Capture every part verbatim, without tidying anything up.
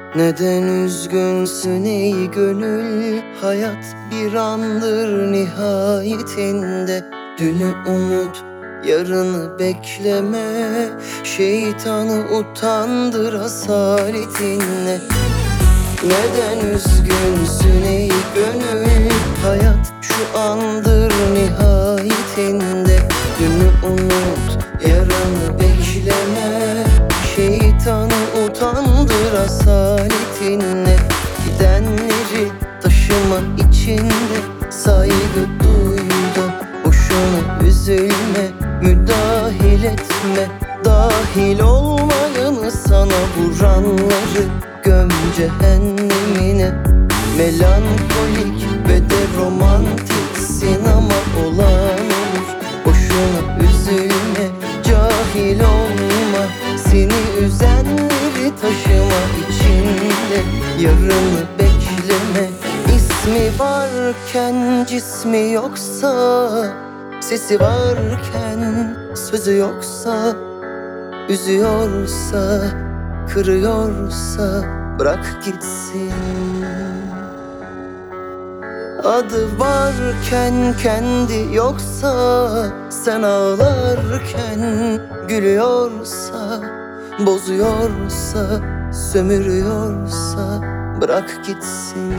Neden üzgünsün ey gönül? Hayat bir andır nihayetinde. Dünü unut, yarını bekleme. Şeytanı utandır asaretinle. Neden üzgünsün ey gönül? Hayat şu andır nihayetinde. Dünü unut, yarını bekleme. Şeytanı utandır asaletinle. Gidenleri taşıma içinde, saygı duy da boşuna üzülme. Müdahil etme, dahil olmayanı, sana vuranları göm cehennemine. Melankolik ve de romantiksin ama olan olur. Boşuna üzülme, cahil olma. Seni üzenleri taşıma içinde, yarını bekleme. İsmi varken cismi yoksa, sesi varken sözü yoksa, üzüyorsa, kırıyorsa bırak gitsin. Adı varken kendi yoksa, sen ağlarken gülüyorsa, bozuyorsa, sömürüyorsa bırak gitsin.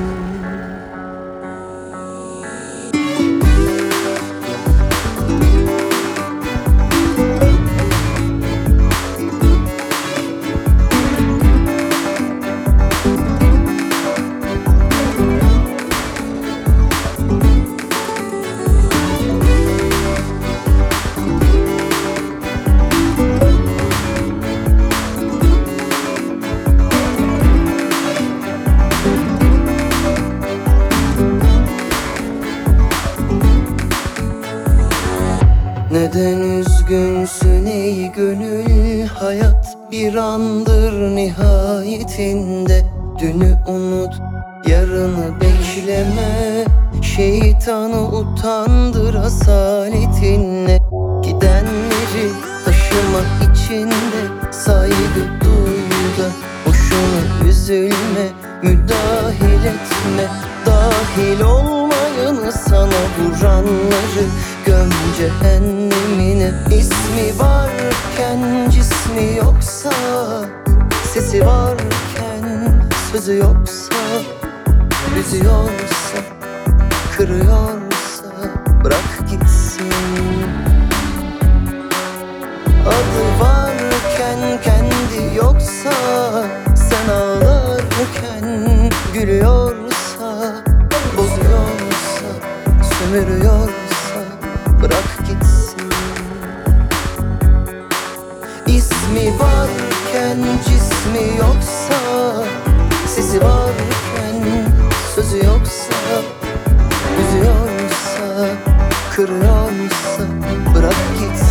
Neden üzgünsün ey gönül? Hayat bir andır nihayetinde. Dünü unut, yarını bekleme. Şeytanı utandır asaletinle. Gidenleri taşıma içinde, saygı duy da boşuna üzülme. Müdahil etme, dahil olmayanı, sana vuranları göm cehennemine. İsmi varken cismi yoksa, sesi varken sözü yoksa, üzüyorsa, kırıyorsa bırak gitsin. Adı varken kendi yoksa, sen ağlarken gülüyorsa, bozuyorsa, sömürüyorsa bırak gitsin. İsmi varken cismi yoksa, sesi varken sözü yoksa, üzüyorsa, kırıyorsa bırak gitsin.